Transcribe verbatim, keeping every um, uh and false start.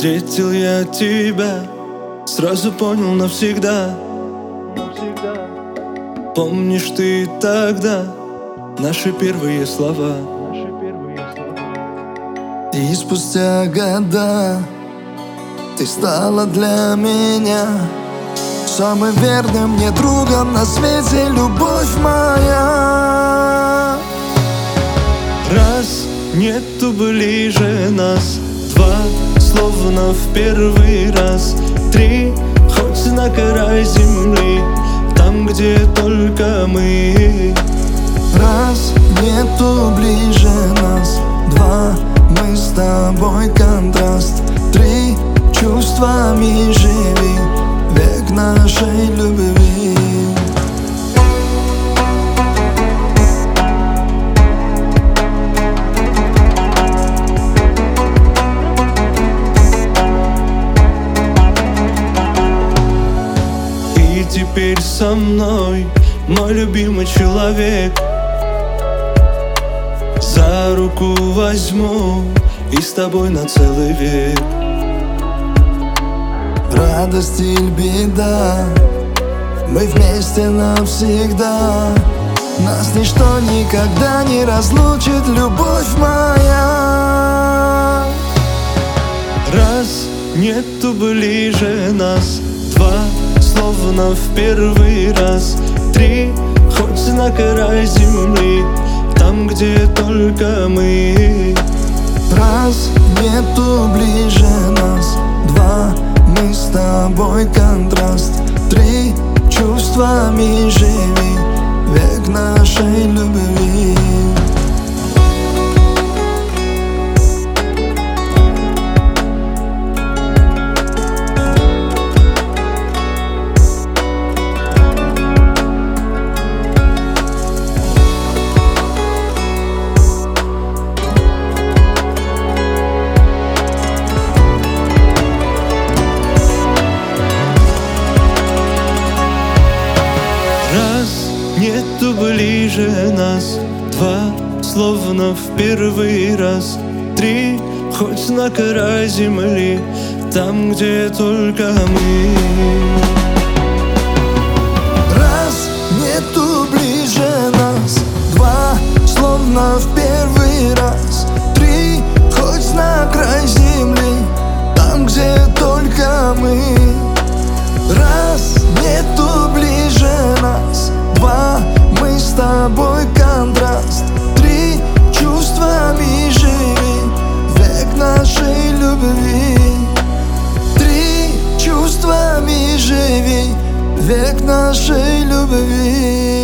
Встретил я тебя, сразу понял навсегда. Помнишь ты тогда наши первые слова? И спустя года ты стала для меня самым верным мне другом на свете, любовь моя. Раз, нету ближе нас. Два, словно в первый раз. Три, хоть на край земли, там, где только мы. Раз, нету ближе нас. Два, мы с тобой контраст. Три, чувствами живи век нашей любви. И теперь со мной мой любимый человек. За руку возьму и с тобой на целый век. Радость или беда, мы вместе навсегда. Нас ничто никогда не разлучит, любовь моя. Раз, нету ближе нас. Два, словно в первый раз. Три, хоть на край земли, там, где только мы. Раз, нету ближе нас. Два, мы с тобой контраст. Три, чувствами живи век нашей любви. Раз, нету ближе нас. Два, словно в первый раз. Три, хоть на край земли, там, где только мы. Раз, нету ближе нас. Два, словно в первый раз. Три, хоть на край земли, там, где только мы. Раз, нету ближе нас. Два, мы с тобой контраст. Три, чувствами живи век нашей любви. Три, чувствами живи век нашей любви.